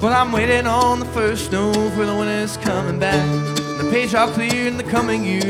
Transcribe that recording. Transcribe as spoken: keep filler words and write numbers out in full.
But I'm waiting on the first snow for the winter's coming back. The page all clear in the coming years.